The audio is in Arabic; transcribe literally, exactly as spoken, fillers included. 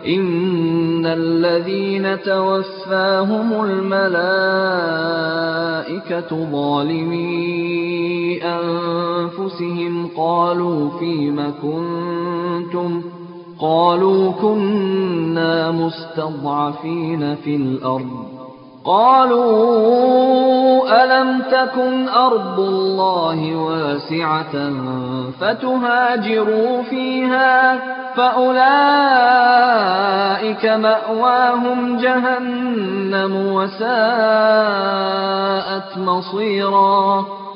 إِنَّ الَّذِينَ تَوَفَّاهُمُ الْمَلَائِكَةُ ظَالِمِي أَنفُسِهِمْ قَالُوا فِيمَ كُنتُمْ ۖ قَالُوا كُنَّا مُسْتَضْعَفِينَ فِي الْأَرْضِ ۚ قَالُوا أَلَمْ تَكُنْ أَرْضُ اللَّهِ وَاسِعَةً فَتُهَاجِرُوا فِيهَا ۚ فَأُولَٰئِكَ مَأْوَاهُمْ جَهَنَّمُ ۖ وَسَاءَتْ مَصِيرًا